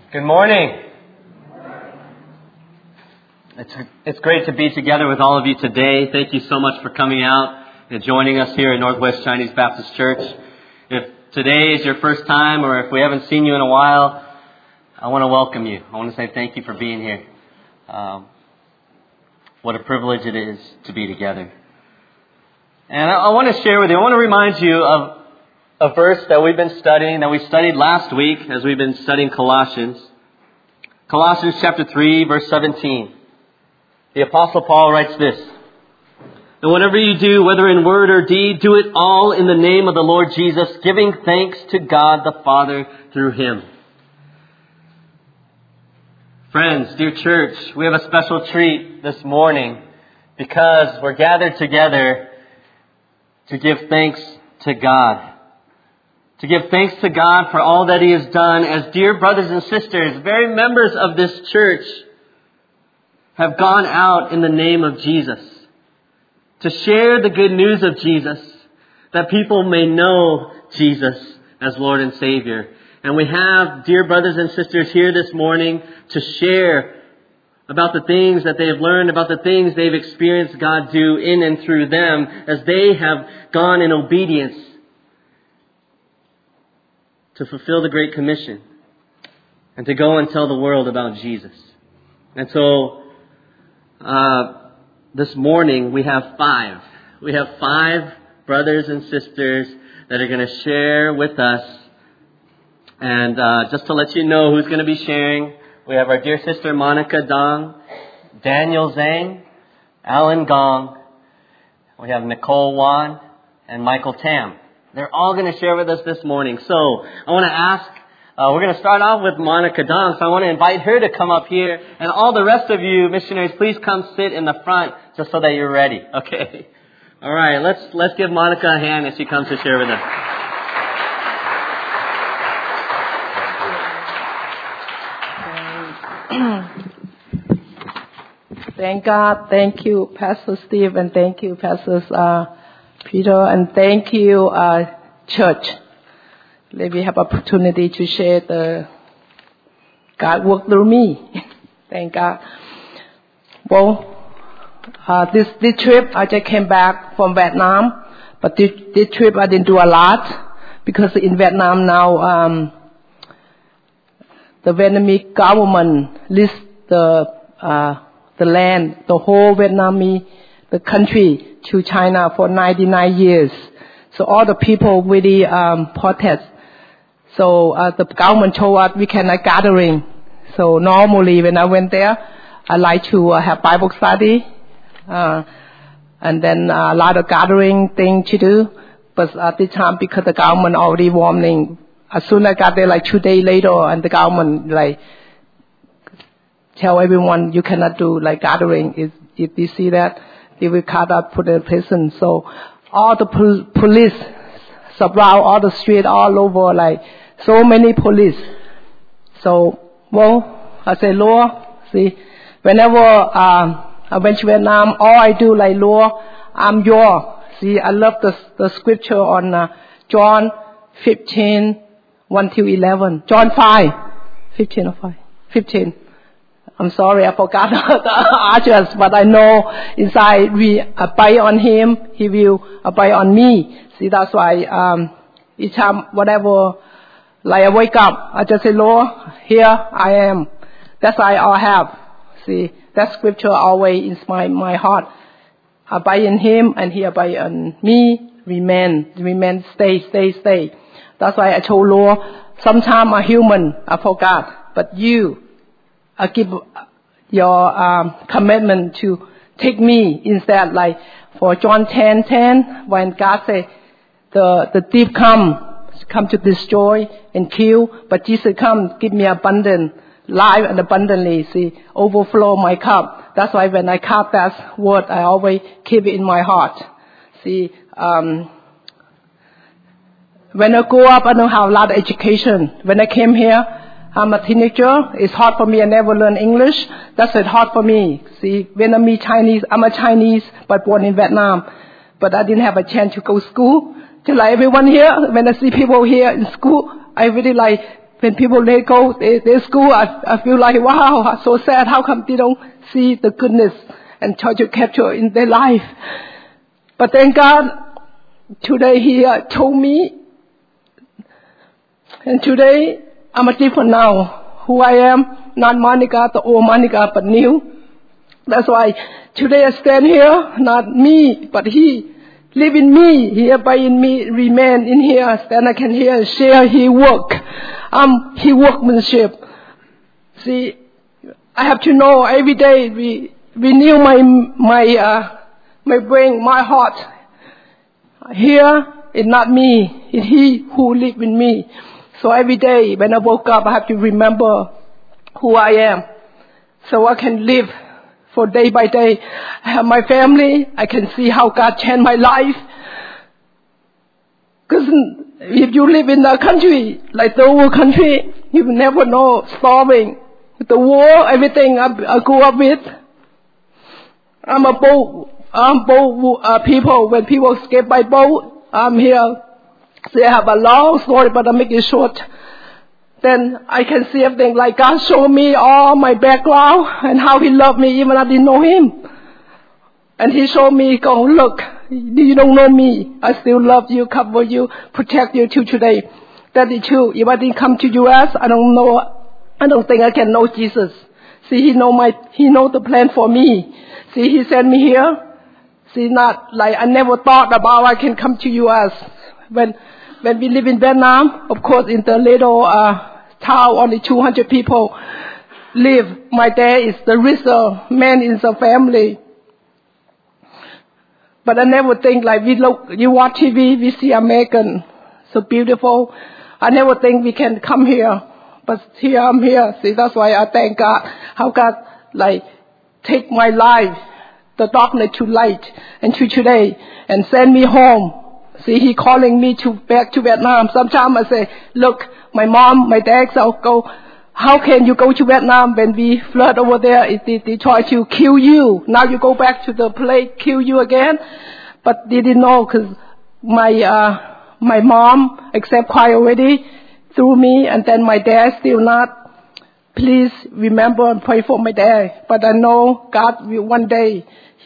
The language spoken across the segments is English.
Good morning. It's great to be together with all of you today. Thank you so much for coming out and joining us here at Northwest Chinese Baptist Church. If today is your first time or if we haven't seen you in a while, I want to welcome you. I want to say thank you for being here. What a privilege it is to be together. And I want to share with you, I want to remind you of a verse that we've been studying, that we studied last week as we've been studying Colossians. Colossians chapter 3, verse 17. The Apostle Paul writes this: "And whatever you do, whether in word or deed, do it all in the name of the Lord Jesus, giving thanks to God the Father through Him." Friends, dear church, we have a special treat this morning because we're gathered together to give thanks to God. To give thanks to God for all that He has done, as dear brothers and sisters, very members of this church have gone out in the name of Jesus to share the good news of Jesus, that people may know Jesus as Lord and Savior. And we have dear brothers and sisters here this morning to share about the things that they have learned, about the things they've experienced God do in and through them as they have gone in obedience to fulfill the Great Commission and to go and tell the world about Jesus. And so this morning we have five. We have 5 brothers and sisters that are going to share with us. And just to let you know who's going to be sharing, we have our dear sister Monica Dong, Daniel Zhang, Alan Gong, we have Nicole Wan, and Michael Tam. They're all going to share with us this morning. So I want to ask, we're going to start off with Monica Dong. So I want to invite her to come up here. And all the rest of you missionaries, please come sit in the front just so that you're ready. Okay. All right. Let's give Monica a hand as she comes to share with us. Thank God. Thank you, Pastor Steve, and thank you, Pastors Peter, and thank you, church. Let me have opportunity to share the God work through me. Thank God. Well, this trip, I just came back from Vietnam, but this trip I didn't do a lot because in Vietnam now, the Vietnamese government lists the land, the whole Vietnamese, the country, to China for 99 years. So all the people really protest. So the government told us we cannot gathering. So normally when I went there, I like to have Bible study, and then a lot of gathering thing to do. But at this time, because the government already warning, as soon as I got there, like 2 days later, and the government like tell everyone you cannot do like gathering. If you see that, they will cut up, put in prison. So all the police surround all the street all over, like so many police. So, well, I say, Lord, see, whenever I went to Vietnam, all I do like, Lord, I'm yours. See, I love the scripture on John 15, 1-11. John 5, 15 or 5, 15. I'm sorry, I forgot the address, but I know inside we abide on Him, He will abide on me. See, that's why each time, whatever, like I wake up, I just say, Lord, here I am. That's why I have. See, that scripture always is my heart. Abide in Him, and He abide on me. Remain, stay. That's why I told Lord, sometimes I'm human, I forgot, but you. I give your commitment to take me instead, like for John 10:10, when God said the thief come to destroy and kill, but Jesus come give me abundant life and abundantly, see, overflow my cup. That's why when I count that word, I always keep it in my heart. See, when I grow up, I don't have a lot of education. When I came here, I'm a teenager. It's hard for me. I never learned English. That's hard for me. See, Vietnamese, Chinese. I'm a Chinese, but born in Vietnam. But I didn't have a chance to go to school. Just like everyone here, when I see people here in school, I really like when people let go their school, I feel like, wow, so sad. How come they don't see the goodness and try to capture in their life? But thank God, today He told me, and today I'm a different now. Who I am, not Monica, the old Monica, but new. That's why today I stand here, not me, but He live in me, He abide in me, remain in here, stand I can hear and share His work. His workmanship. See, I have to know every day, renew my brain, my heart. Here, it's not me, it's He who live in me. So every day when I woke up, I have to remember who I am, so I can live for day by day. I have my family. I can see how God changed my life. Because if you live in a country like the whole country, you will never know starving. The war, everything I grew up with. I'm boat people. When people escape by boat, I'm here. They have a long story, but I make it short. Then I can see everything, like God showed me all my background and how He loved me even I didn't know Him. And He showed me, go, look, you don't know me. I still love you, cover you, protect you till today. That is true. If I didn't come to U.S., I don't think I can know Jesus. See, He know the plan for me. See, He sent me here. See, not like I never thought about I can come to U.S. When we live in Vietnam, of course, in the little town, only 200 people live. My dad is the richest man in the family. But I never think like you watch TV, we see American, so beautiful. I never think we can come here. But here I'm here. See, that's why I thank God. How God like take my life, the darkness to light, and to today, and send me home. See, He calling me back to Vietnam. Sometimes I say, look, my mom, my dad, so go, how can you go to Vietnam when we flood over there? They try to kill you. Now you go back to the place, kill you again. But they didn't know because my mom accept Christ already through me, and then my dad still not. Please remember and pray for my dad. But I know God will one day,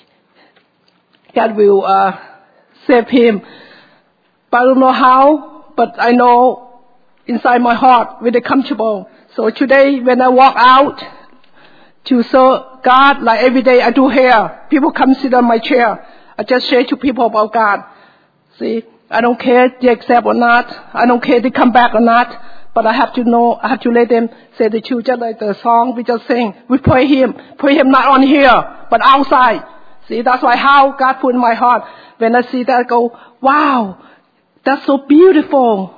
God will save him. But I don't know how, but I know inside my heart, really comfortable. So today, when I walk out to serve God, like every day I do here, people come sit on my chair. I just share to people about God. See, I don't care if they accept or not. I don't care if they come back or not. But I have to know, I have to let them say the truth, just like the song we just sing. We pray Him not on here, but outside. See, that's why how God put in my heart. When I see that, I go, wow. That's so beautiful.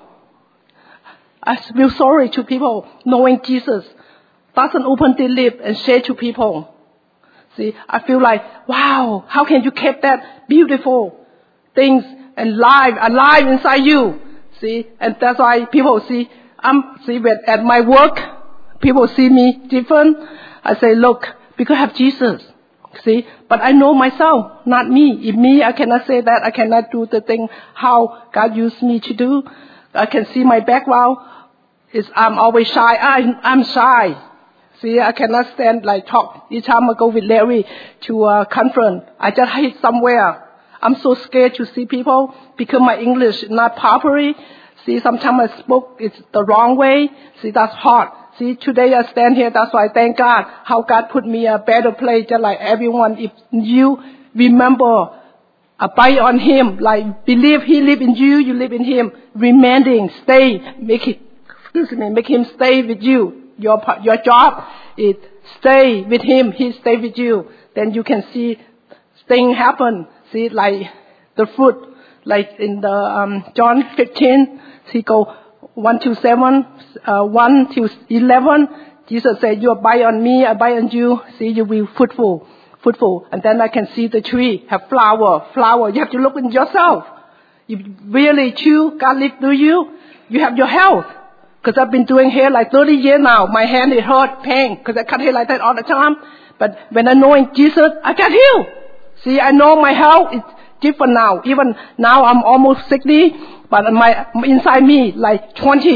I feel sorry to people knowing Jesus doesn't open their lips and share to people. See, I feel like, wow, how can you keep that beautiful things alive inside you? See, and that's why people see, at my work, people see me different. I say, look, because I have Jesus. See, but I know myself, not me. If me, I cannot say that. I cannot do the thing how God used me to do. I can see my background is I'm always shy. I'm shy. See, I cannot stand like talk. Each time I go with Larry to a conference, I just hide somewhere. I'm so scared to see people because my English is not properly. See, sometimes I spoke it's the wrong way. See, that's hard. See, today I stand here, that's why I thank God, how God put me a better place, just like everyone. If you remember, abide on Him, like believe He live in you, you live in Him, remaining, stay, make Him stay with you. Your job is stay with Him, He stay with you. Then you can see things happen. See, like the fruit, like in the John 15, He go 1 to 7, 1 to 11, Jesus said, you abide on me, abide on you, see, you will fruitful. And then I can see the tree have flower. You have to look in yourself. If really true, God live through you, you have your health. Because I've been doing hair like 30 years now. My hand is hurt, pain, because I cut hair like that all the time. But when I know in Jesus, I get healed. See, I know my health is different now. Even now I'm almost 60. But inside me, like 20.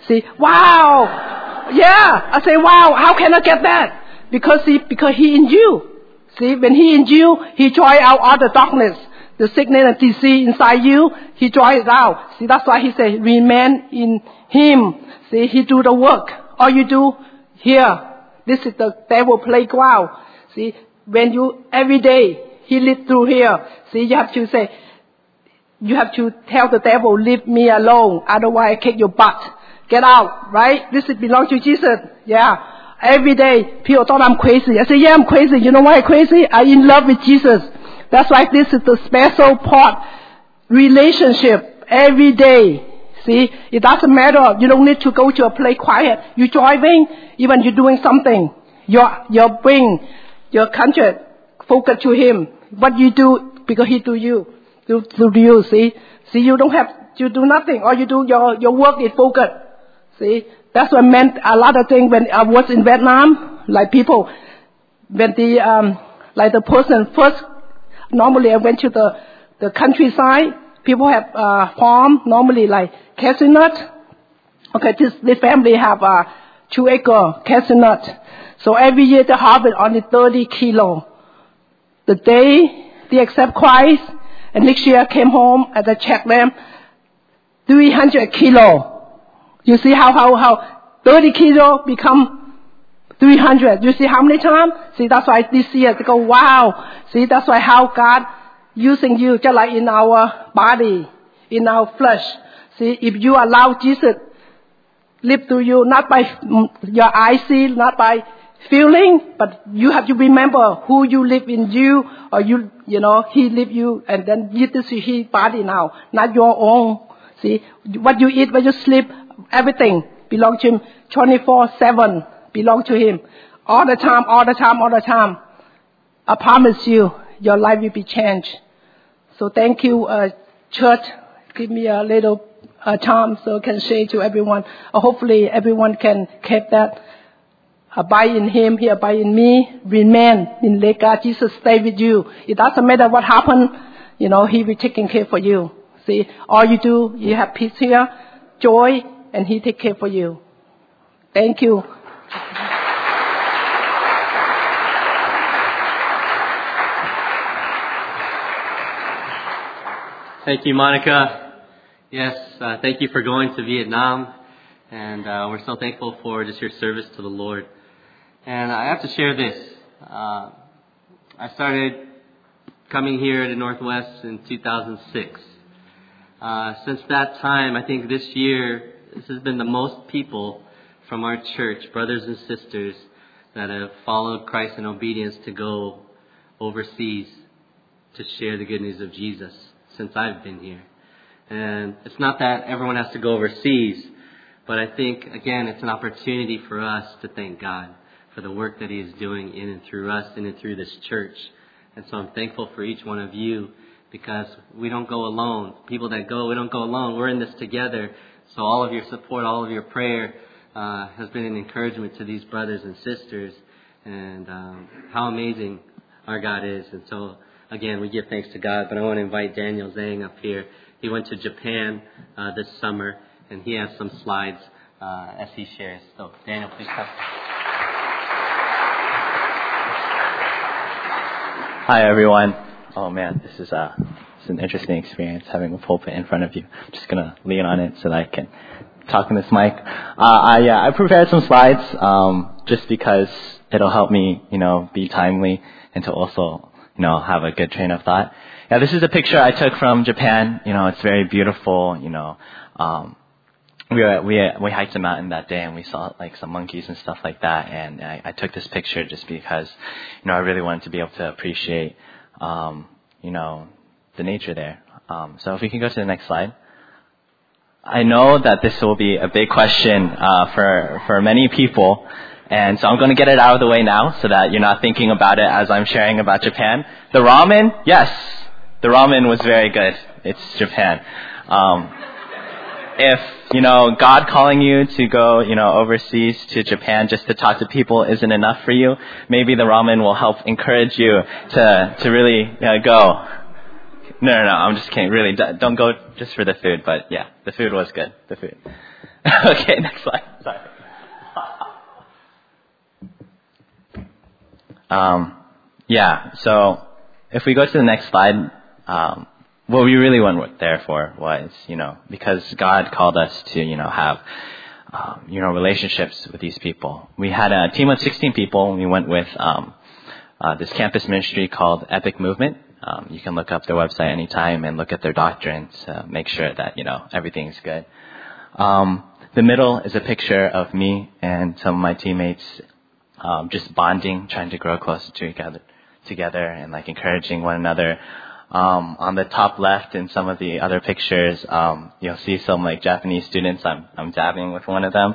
See, wow. Yeah, I say, wow, how can I get that? Because he in you. See, when he in you, he drive out all the darkness, the sickness and disease inside you, he drive it out. See, that's why he say, remain in him. See, he do the work. All you do here, this is the devil playground. See, when you, every day, he live through here. See, you have to say, you have to tell the devil, leave me alone, otherwise I kick your butt. Get out, right? This belongs to Jesus. Yeah. Every day, people thought I'm crazy. I say, yeah, I'm crazy. You know why I'm crazy? I'm in love with Jesus. That's why this is the special part. Relationship. Every day. See, it doesn't matter. You don't need to go to a place quiet. You're driving, even you're doing something. Your brain, your conscience, focus to him. What you do, because he do you. Do you, see? See, you don't have to do nothing. All you do, your work is focus. See? That's what meant a lot of things when I was in Vietnam. Like people, when like the person first, normally I went to the countryside. People have farm, normally like cashew nut. Okay, this family have 2-acre cashew nut. So every year the harvest only 30 kilo. The day they accept Christ, and next year I came home and I checked them, 300 kilo. You see how 30 kilo become 300. You see how many times? See, that's why this year they go, wow. See, that's why how God using you, just like in our body, in our flesh. See, if you allow Jesus live through you, not by your eyes see, not by feeling, but you have to remember who you live in you, or you know, he live you, and then this is his body now, not your own. See, what you eat, what you sleep, everything belongs to him. 24/7 belong to him. All the time, all the time, all the time. I promise you, your life will be changed. So thank you, church. Give me a little time so I can share to everyone. Hopefully everyone can keep that. Abide in him, he abide in me. Remain in let God, Jesus stay with you. It doesn't matter what happened, you know, he will taking care for you. See, all you do, you have peace here, joy, and he take care for you. Thank you. Thank you, Monica. Yes, thank you for going to Vietnam. And we're so thankful for just your service to the Lord. And I have to share this. I started coming here to Northwest in 2006. Since that time, I think this year, this has been the most people from our church, brothers and sisters, that have followed Christ in obedience to go overseas to share the good news of Jesus since I've been here. And it's not that everyone has to go overseas, but I think, again, it's an opportunity for us to thank God for the work that he is doing in and through us, in and through this church. And so I'm thankful for each one of you, because we don't go alone. People that go, we don't go alone. We're in this together. So all of your support, all of your prayer has been an encouragement to these brothers and sisters, and how amazing our God is. And so, again, we give thanks to God. But I want to invite Daniel Zhang up here. He went to Japan this summer, and he has some slides as he shares. So, Daniel, please come. Hi, everyone. Oh, man, this is an interesting experience, having a pulpit in front of you. I'm just going to lean on it so that I can talk in this mic. I prepared some slides just because it'll help me, be timely and to also, have a good train of thought. Yeah, this is a picture I took from Japan. It's very beautiful. We hiked the mountain that day and we saw like some monkeys and stuff like that. And I took this picture just because, I really wanted to be able to appreciate, the nature there. So if we can go to the next slide. I know that this will be a big question for many people, and so I'm going to get it out of the way now so that you're not thinking about it as I'm sharing about Japan. The ramen, yes, the ramen was very good. It's Japan. If, God calling you to go, overseas to Japan just to talk to people isn't enough for you, maybe the ramen will help encourage you to really go. No, I'm just kidding. Really, don't go just for the food, but yeah, the food was good. The food. Okay, next slide. Sorry. So if we go to the next slide, what we really went there for was, because God called us to, have, relationships with these people. We had a team of 16 people, and we went with this campus ministry called Epic Movement. You can look up their website anytime and look at their doctrines, make sure that, everything's good. The middle is a picture of me and some of my teammates just bonding, trying to grow closer together and like encouraging one another. On the top left in some of the other pictures, you'll see some like Japanese students. I'm dabbing with one of them.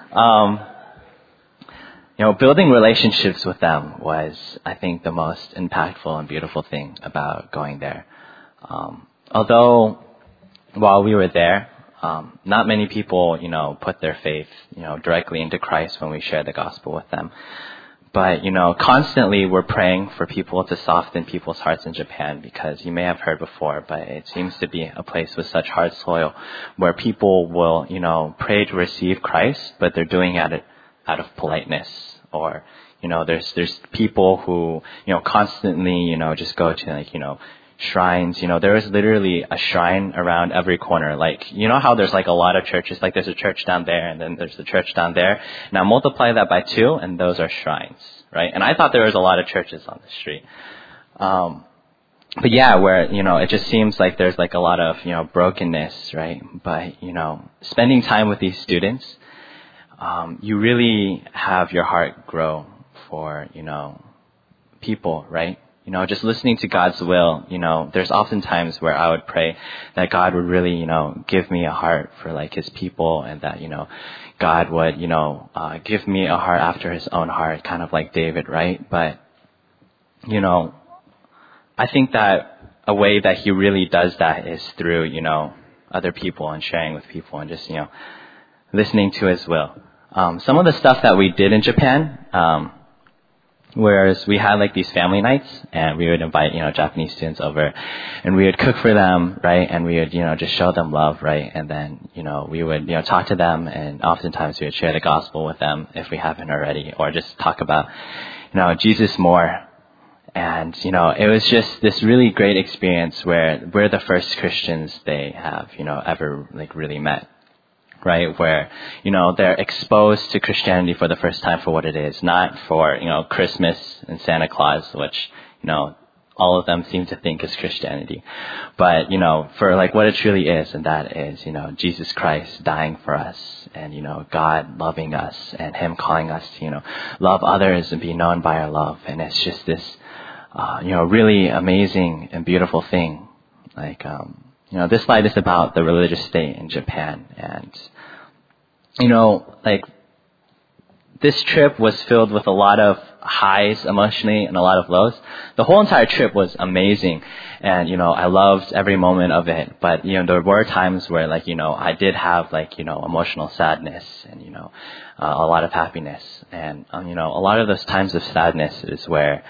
Building relationships with them was, I think, the most impactful and beautiful thing about going there. Although while we were there, not many people, put their faith, directly into Christ when we shared the gospel with them. But, constantly we're praying for people to soften people's hearts in Japan, because you may have heard before, but it seems to be a place with such hard soil where people will, pray to receive Christ, but they're doing it out of politeness. Or, there's people who, constantly, just go to like, shrines. There is literally a shrine around every corner. Like, how there's like a lot of churches, like there's a church down there and then there's the church down there. Now multiply that by 2 and those are shrines, right? And I thought there was a lot of churches on the street. But yeah, where, it just seems like there's like a lot of, brokenness, right? But, spending time with these students, you really have your heart grow for, people, right? Just listening to God's will, there's often times where I would pray that God would really, give me a heart for like his people, and that, God would, give me a heart after his own heart, kind of like David, right? But, I think that a way that he really does that is through, other people and sharing with people and just, listening to his will. Some of the stuff that we did in Japan, whereas we had like these family nights, and we would invite, Japanese students over, and we would cook for them, right? And we would, just show them love, right? And then, we would, talk to them, and oftentimes we would share the gospel with them if we haven't already, or just talk about, Jesus more. And, it was just this really great experience where we're the first Christians they have, ever like really met. Right, where, they're exposed to Christianity for the first time for what it is, not for, Christmas and Santa Claus, which, all of them seem to think is Christianity. But, for like what it truly is, and that is, Jesus Christ dying for us, and, God loving us, and him calling us to, love others and be known by our love. And it's just this, really amazing and beautiful thing. Like, this slide is about the religious state in Japan. And, like, this trip was filled with a lot of highs emotionally and a lot of lows. The whole entire trip was amazing. And, I loved every moment of it. But, there were times where, like, I did have, like, emotional sadness and, a lot of happiness. And, a lot of those times of sadness is where,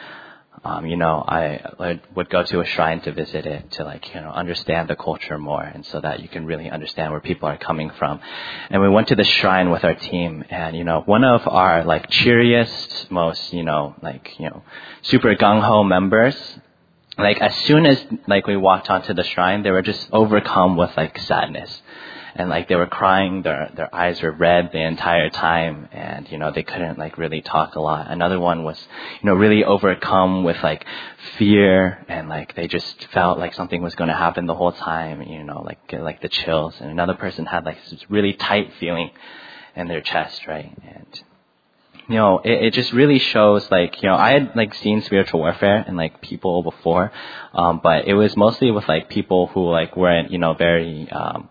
I would go to a shrine to visit it, to like, understand the culture more, and so that you can really understand where people are coming from. And we went to the shrine with our team, and, one of our like cheeriest, most, super gung-ho members, like as soon as like we walked onto the shrine, they were just overcome with like sadness. And like they were crying, their eyes were red the entire time, and they couldn't like really talk a lot. Another one was really overcome with like fear, and like they just felt like something was going to happen the whole time, like the chills. And another person had like this really tight feeling in their chest, right? And it just really shows like, I had like seen spiritual warfare in like people before, but it was mostly with like people who like weren't very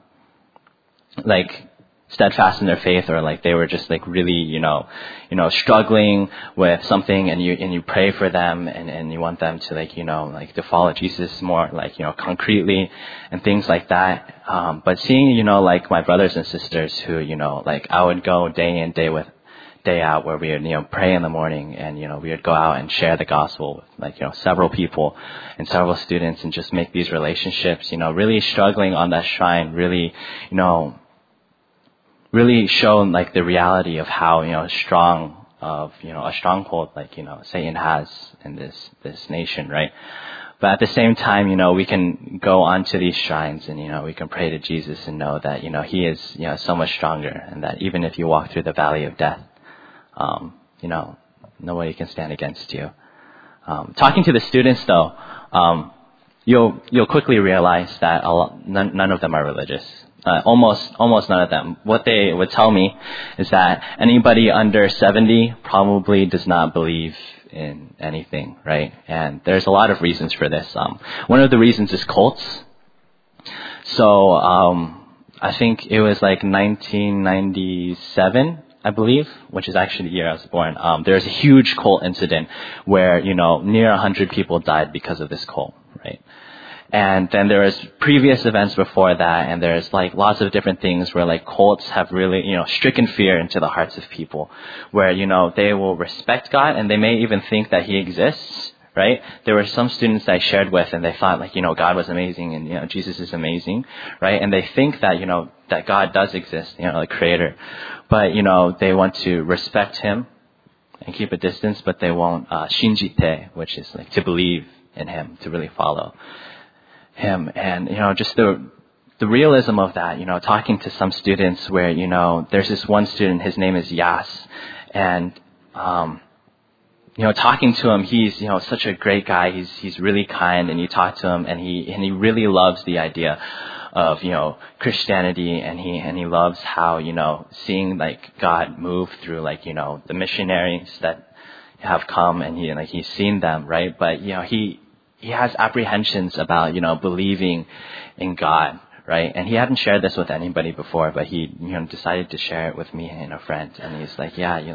like steadfast in their faith, or like they were just like really, struggling with something, and you pray for them, and you want them to like, like to follow Jesus more, like, concretely and things like that. But seeing, like my brothers and sisters who, like I would go day in, day out, where we would, pray in the morning, and, we would go out and share the gospel with like, several people and several students, and just make these relationships, really struggling on that shrine, really, really shown like the reality of how, strong of, a stronghold like, Satan has in this nation, right? But at the same time, we can go onto these shrines and, we can pray to Jesus and know that, he is, so much stronger, and that even if you walk through the valley of death, nobody can stand against you. Talking to the students though, you'll quickly realize that none of them are religious. Almost none of them. What they would tell me is that anybody under 70 probably does not believe in anything, right? And there's a lot of reasons for this. One of the reasons is cults. So, I think it was like 1997, I believe, which is actually the year I was born. There's a huge cult incident where, near 100 people died because of this cult, right? And then there was previous events before that, and there's like lots of different things where like cults have really, stricken fear into the hearts of people, where, they will respect God and they may even think that he exists, right? There were some students that I shared with and they thought like, God was amazing and, Jesus is amazing, right? And they think that, that God does exist, the creator, but, they want to respect him and keep a distance, but they won't, shinjite, which is like to believe in him, to really follow him. And, just the realism of that, talking to some students where, there's this one student, his name is Yas, and, talking to him, he's, such a great guy. He's really kind, and you talk to him and he really loves the idea of, Christianity, and he loves how, seeing like God move through like, the missionaries that have come, and he's seen them, right? But, he has apprehensions about, believing in God, right? And he hadn't shared this with anybody before, but he, decided to share it with me and a friend. And he's like, yeah, and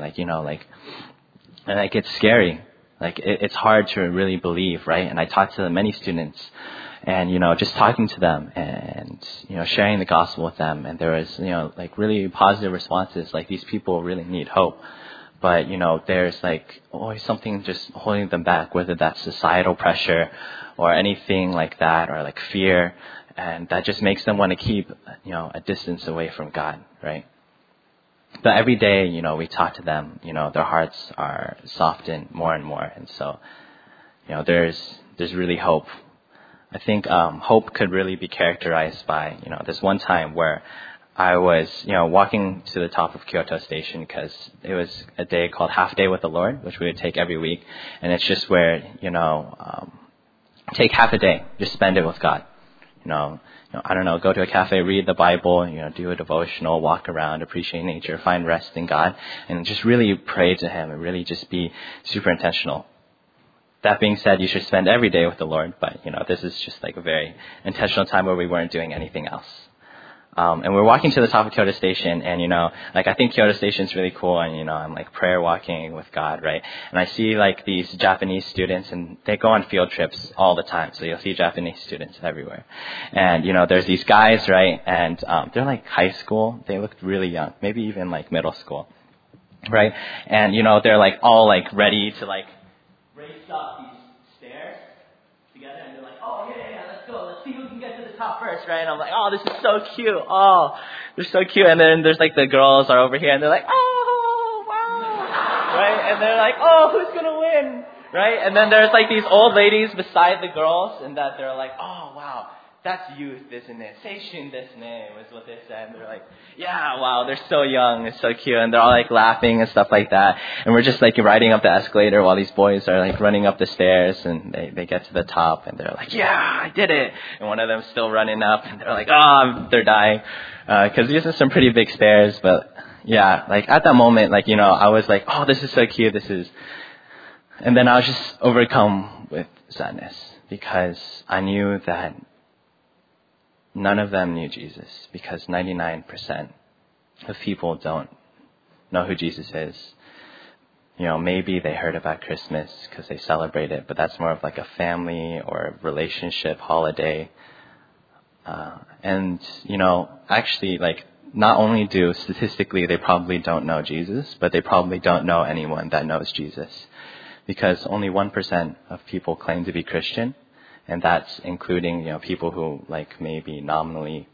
it's scary. Like, it's hard to really believe, right? And I talked to many students and, just talking to them and, sharing the gospel with them. And there was, like really positive responses. Like, these people really need hope. But, there's like always something just holding them back, whether that's societal pressure or anything like that, or like fear. And that just makes them want to keep, a distance away from God, right? But every day, we talk to them, their hearts are softened more and more. And so, there's really hope. I think, hope could really be characterized by, this one time where I was, walking to the top of Kyoto Station because it was a day called Half Day with the Lord, which we would take every week. And it's just where, take half a day, just spend it with God. I don't know, go to a cafe, read the Bible, do a devotional, walk around, appreciate nature, find rest in God, and just really pray to him and really just be super intentional. That being said, you should spend every day with the Lord, but, this is just like a very intentional time where we weren't doing anything else. And we're walking to the top of Kyoto Station, and, I think Kyoto Station's really cool, and, I'm like prayer walking with God, right? And I see like these Japanese students, and they go on field trips all the time, so you'll see Japanese students everywhere. And, there's these guys, right? And, they're like high school. They looked really young, maybe even like middle school, right? And, they're like all like ready to like race up these stairs together, and they're like, oh, yeah, let's go. Let's see who can get to the top first, right? And I'm like, oh, this is so cute. Oh, they're so cute. And then there's like the girls are over here, and they're like, oh, wow. Right? And they're like, oh, who's going to win? Right? And then there's like these old ladies beside the girls, and that they're like, oh, wow. That's youth, isn't it? Seishun desu ne, was what they said. And they're like, yeah, wow, they're so young, it's so cute. And they're all like laughing and stuff like that. And we're just like riding up the escalator while these boys are like running up the stairs, and they get to the top, and they're like, yeah, I did it. And one of them's still running up, and they're like, oh, they're dying. Cause these are some pretty big stairs, but yeah, like at that moment, like, I was like, oh, this is so cute, and then I was just overcome with sadness, because I knew that none of them knew Jesus, because 99% of people don't know who Jesus is. Maybe they heard about Christmas because they celebrate it, but that's more of like a family or a relationship holiday. Actually, like, not only do statistically they probably don't know Jesus, but they probably don't know anyone that knows Jesus, because only 1% of people claim to be Christian. And that's including, people who like maybe nominally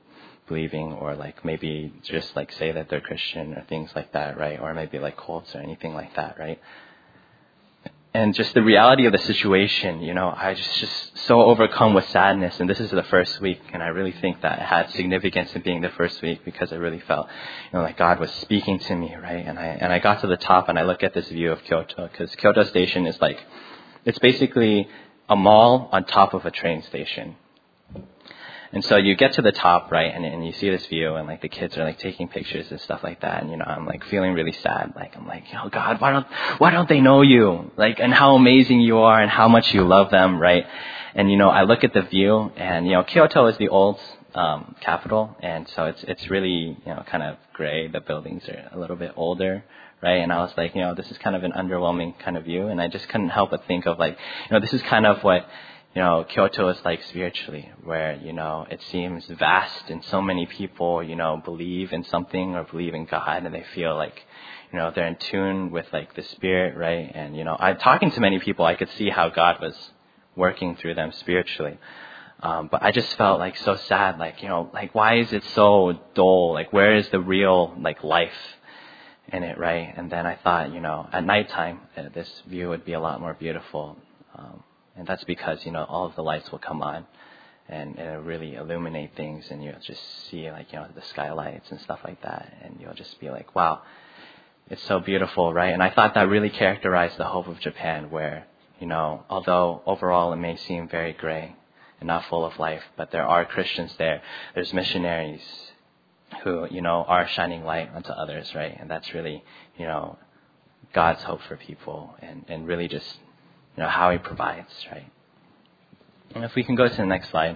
believing, or like maybe just like say that they're Christian or things like that, right? Or maybe like cults or anything like that, right? And just the reality of the situation, I was just so overcome with sadness. And this is the first week, and I really think that it had significance in being the first week, because I really felt, like God was speaking to me, right? And I got to the top, and I look at this view of Kyoto, because Kyoto Station is like, it's basically a mall on top of a train station. And so you get to the top, right, and you see this view, and like the kids are like taking pictures and stuff like that, and I'm like feeling really sad. Like I'm like, God, why don't they know you? Like, and how amazing you are, and how much you love them, right? And I look at the view, and Kyoto is the old capital, and so it's really kind of gray. The buildings are a little bit older, right? And I was like, this is kind of an underwhelming kind of view, and I just couldn't help but think of like, this is kind of what Kyoto is like spiritually, where, it seems vast, and so many people, believe in something or believe in God, and they feel like, they're in tune with like the Spirit, right? And, I'm talking to many people, I could see how God was working through them spiritually. But I just felt like so sad, like, like why is it so dull? Like, where is the real like life in it, right? And then I thought, at nighttime, this view would be a lot more beautiful. And that's because, all of the lights will come on, and it'll really illuminate things, and you'll just see like, the skylights and stuff like that. And you'll just be like, wow, it's so beautiful, right? And I thought that really characterized the hope of Japan, where, although overall it may seem very gray and not full of life, but there are Christians there. There's missionaries who, are shining light onto others, right? And that's really, God's hope for people, and really just, how He provides, right? And if we can go to the next slide.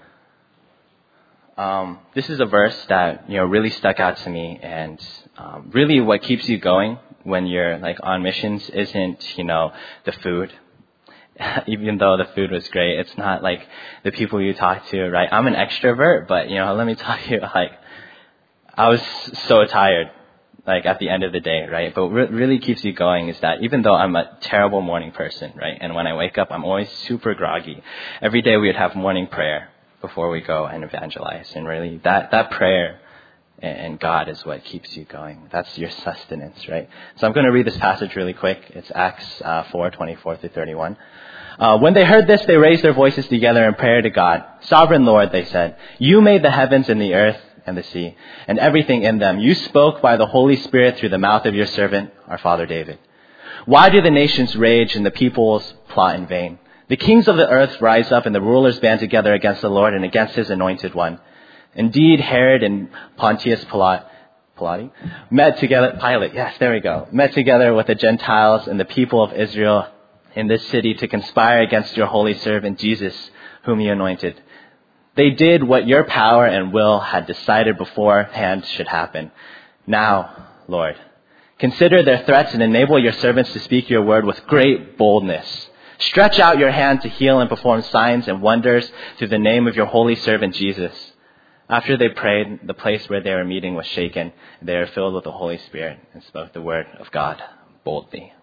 This is a verse that, really stuck out to me, and really what keeps you going when you're like on missions isn't, the food. Even though the food was great, it's not like the people you talk to, right? I'm an extrovert, but, let me tell you, like, I was so tired, like at the end of the day, right? But what really keeps you going is that even though I'm a terrible morning person, right? And when I wake up, I'm always super groggy. Every day we would have morning prayer before we go and evangelize. And really that prayer and God is what keeps you going. That's your sustenance, right? So I'm going to read this passage really quick. It's Acts 4:24-31. When they heard this, they raised their voices together in prayer to God. Sovereign Lord, they said, you made the heavens and the earth and the sea, and everything in them. You spoke by the Holy Spirit through the mouth of your servant, our father David. Why do the nations rage and the peoples plot in vain? The kings of the earth rise up, and the rulers band together against the Lord and against His anointed one. Indeed, Herod and Pontius Pilate met together with the Gentiles and the people of Israel in this city to conspire against your holy servant Jesus, whom you anointed. They did what your power and will had decided beforehand should happen. Now, Lord, consider their threats and enable your servants to speak your word with great boldness. Stretch out your hand to heal and perform signs and wonders through the name of your holy servant Jesus. After they prayed, the place where they were meeting was shaken. They were filled with the Holy Spirit and spoke the word of God boldly.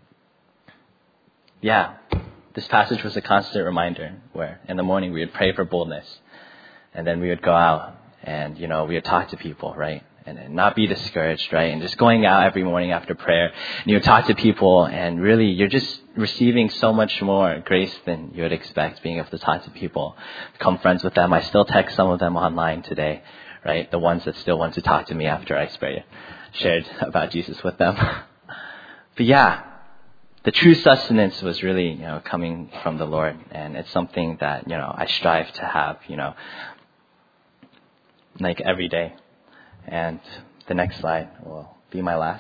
Yeah. This passage was a constant reminder where in the morning we would pray for boldness, and then we would go out and, we would talk to people, right? And not be discouraged, right? And just going out every morning after prayer, and you would talk to people, and really you're just receiving so much more grace than you would expect, being able to talk to people, become friends with them. I still text some of them online today, right? The ones that still want to talk to me after I shared about Jesus with them. But yeah. The true sustenance was really, coming from the Lord, and it's something that, I strive to have, like every day. And the next slide will be my last.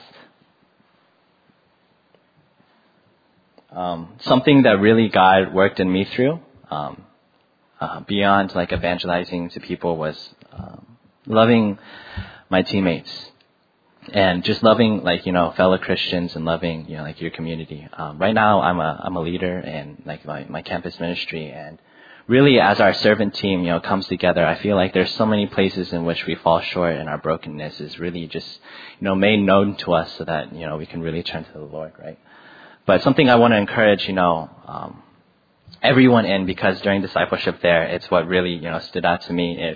Something that really God worked in me through, beyond like evangelizing to people, was loving my teammates. And just loving, like, fellow Christians, and loving, like your community. Right now I'm a leader in like my campus ministry, and really as our servant team, comes together, I feel like there's so many places in which we fall short, and our brokenness is really just, made known to us so that, we can really turn to the Lord, right? But something I want to encourage, everyone in, because during discipleship there, it's what really, stood out to me is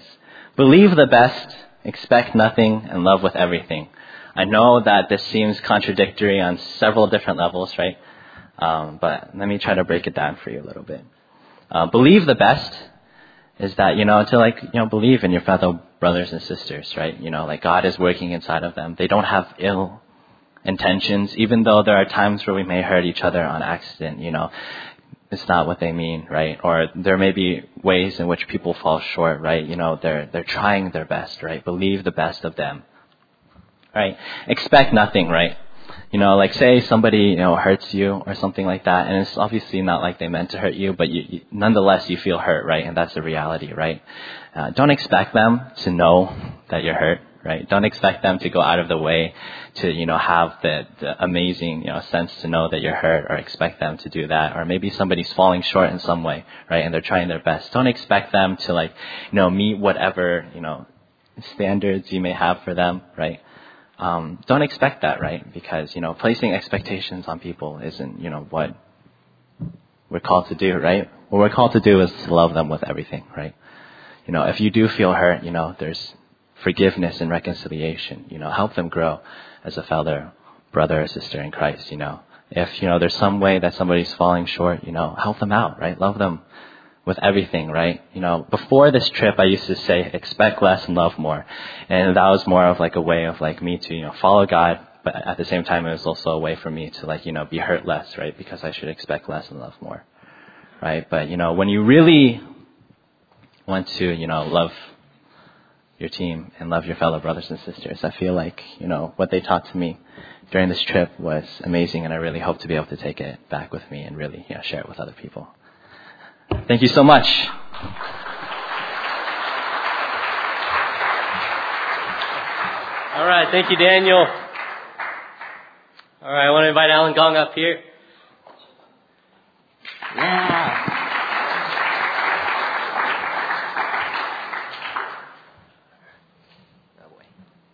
Believe the best, expect nothing, and love with everything. I know that this seems contradictory on several different levels, right? But let me try to break it down for you a little bit. Believe the best is that, to believe in your fellow brothers and sisters, right? Like God is working inside of them. They don't have ill intentions, even though there are times where we may hurt each other on accident, it's not what they mean, right? Or there may be ways in which people fall short, right? They're trying their best, right? Believe the best of them, right? Expect nothing, right? Like say somebody, hurts you or something like that, and it's obviously not like they meant to hurt you, but nonetheless you feel hurt, right? And that's the reality, right? Don't expect them to know that you're hurt, right? Don't expect them to go out of the way to, have the amazing, sense to know that you're hurt, or expect them to do that. Or maybe somebody's falling short in some way, right? And they're trying their best. Don't expect them to meet whatever, standards you may have for them, right? Don't expect that, right? Because, placing expectations on people isn't, what we're called to do, right? What we're called to do is to love them with everything, right? If you do feel hurt, there's forgiveness and reconciliation, help them grow as a fellow brother or sister in Christ, If, there's some way that somebody's falling short, help them out, right? Love them with everything, right? Before this trip, I used to say, expect less and love more. And that was more of a way of me to, follow God. But at the same time, it was also a way for me to be hurt less, right? Because I should expect less and love more, right? But, when you really want to, love your team and love your fellow brothers and sisters, I feel like, what they taught to me during this trip was amazing. And I really hope to be able to take it back with me and really, share it with other people. Thank you so much. All right, thank you, Daniel. All right, I want to invite Alan Gong up here. Yeah. Oh boy.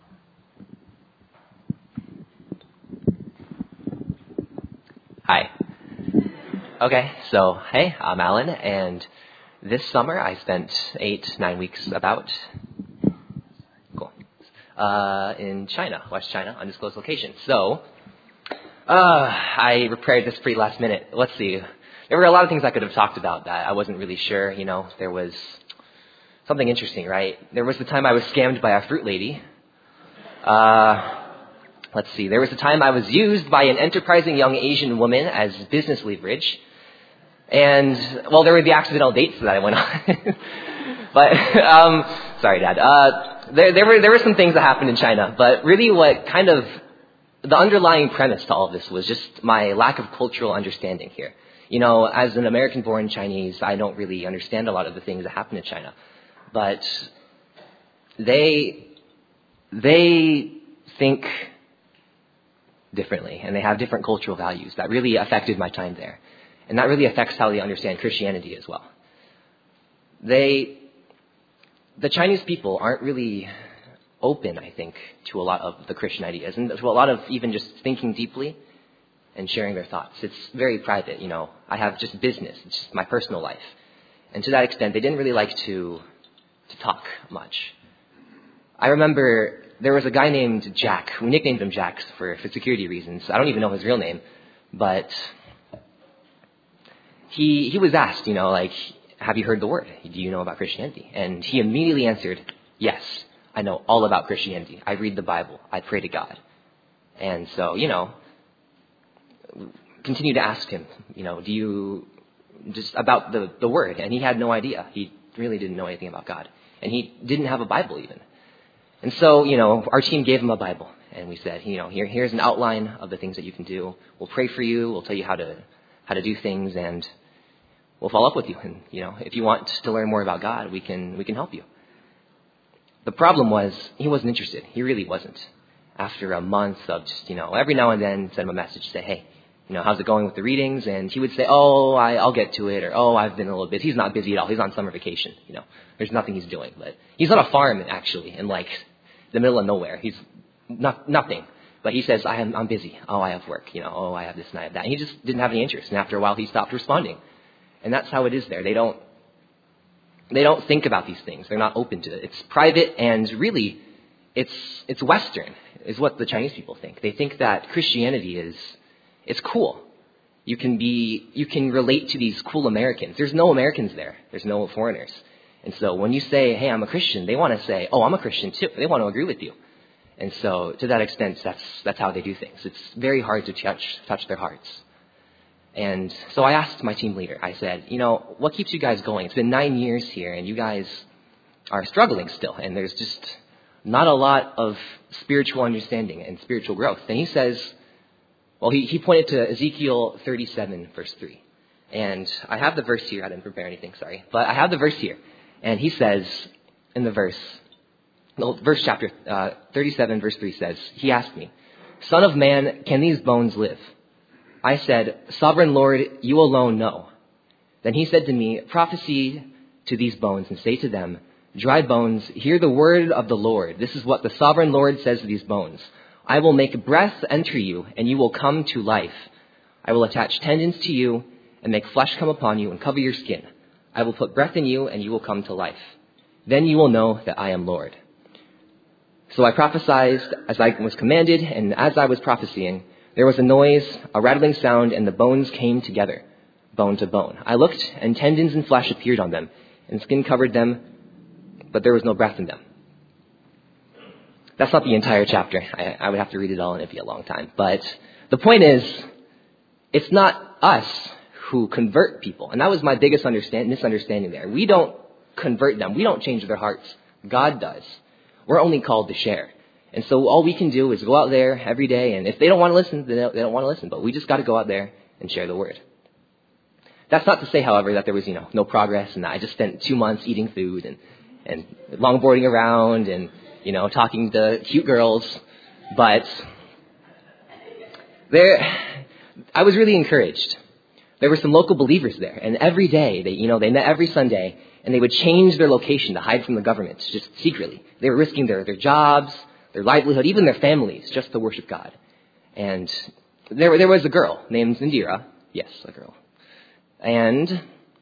Hi. Okay, so hey, I'm Alan, and this summer I spent 8-9 weeks in China, West China, undisclosed location. So, I prepared this pretty last minute. Let's see. There were a lot of things I could have talked about that I wasn't really sure, There was something interesting, right? There was the time I was scammed by a fruit lady. Let's see. There was the time I was used by an enterprising young Asian woman as business leverage. And, well, there were the accidental dates that I went on. But, sorry, Dad. There were some things that happened in China, but really what kind of, the underlying premise to all of this was just my lack of cultural understanding here. As an American-born Chinese, I don't really understand a lot of the things that happen in China. But they think differently, and they have different cultural values that really affected my time there. And that really affects how they understand Christianity as well. The Chinese people aren't really open, I think, to a lot of the Christian ideas and to a lot of even just thinking deeply and sharing their thoughts. It's very private, I have just business. It's just my personal life. And to that extent, they didn't really like to talk much. I remember there was a guy named Jack. We nicknamed him Jack for security reasons. I don't even know his real name, but he was asked, have you heard the word? Do you know about Christianity? And he immediately answered, yes, I know all about Christianity. I read the Bible. I pray to God. And so, continue to ask him, do you, just about the word. And he had no idea. He really didn't know anything about God. And he didn't have a Bible even. And so, our team gave him a Bible. And we said, here's an outline of the things that you can do. We'll pray for you. We'll tell you how to do things, and we'll follow up with you. And, if you want to learn more about God, we can help you. The problem was he wasn't interested. He really wasn't. After a month of just, every now and then send him a message, say, hey, how's it going with the readings? And he would say, oh, I'll get to it. Or, oh, I've been a little busy. He's not busy at all. He's on summer vacation. There's nothing he's doing. But he's on a farm, actually, in the middle of nowhere. He's nothing. But he says, I'm busy. Oh, I have work. Oh, I have this and I have that. And he just didn't have any interest. And after a while, he stopped responding. And that's how it is there. They don't They don't think about these things. They're not open to it. It's private, and really, it's Western, is what the Chinese people think. They think that Christianity it's cool. You can relate to these cool Americans. There's no Americans there. There's no foreigners. And so when you say, hey, I'm a Christian, they want to say, oh, I'm a Christian too. They want to agree with you. And so to that extent, that's how they do things. It's very hard to touch their hearts. And so I asked my team leader, I said, what keeps you guys going? It's been 9 years here, and you guys are struggling still, and there's just not a lot of spiritual understanding and spiritual growth. And he says, well, he pointed to Ezekiel 37, verse 3. And I have the verse here. I didn't prepare anything, sorry. But I have the verse here. And he says in the verse chapter 37, verse 3 says, he asked me, Son of man, can these bones live? I said, Sovereign Lord, you alone know. Then he said to me, prophesy to these bones and say to them, dry bones, hear the word of the Lord. This is what the sovereign Lord says to these bones. I will make breath enter you, and you will come to life. I will attach tendons to you and make flesh come upon you and cover your skin. I will put breath in you, and you will come to life. Then you will know that I am Lord. So I prophesied as I was commanded, and as I was prophesying, there was a noise, a rattling sound, and the bones came together, bone to bone. I looked, and tendons and flesh appeared on them, and skin covered them, but there was no breath in them. That's not the entire chapter. I would have to read it all, and it'd be a long time. But the point is, it's not us who convert people. And that was my biggest misunderstanding there. We don't convert them. We don't change their hearts. God does. We're only called to share. And so all we can do is go out there every day, and if they don't want to listen, they don't want to listen. But we just got to go out there and share the word. That's not to say, however, that there was, no progress, and I just spent 2 months eating food and longboarding around and, talking to cute girls. But I was really encouraged. There were some local believers there, and every day they met every Sunday, and they would change their location to hide from the government, just secretly. They were risking their jobs, their livelihood, even their families, just to worship God. And there was a girl named Indira. Yes, a girl. And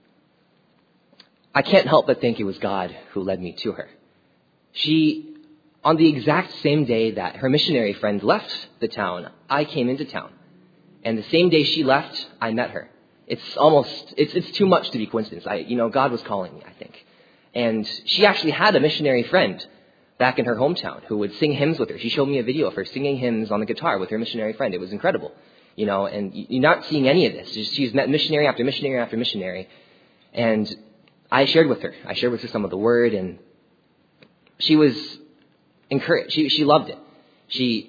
I can't help but think it was God who led me to her. She, on the exact same day that her missionary friend left the town, I came into town. And the same day she left, I met her. It's too much to be coincidence. God was calling me, I think. And she actually had a missionary friend back in her hometown who would sing hymns with her. She showed me a video of her singing hymns on the guitar with her missionary friend. It was incredible. And you're not seeing any of this. She's met missionary after missionary after missionary. And I shared with her. Some of the word, and she was encouraged. She loved it. She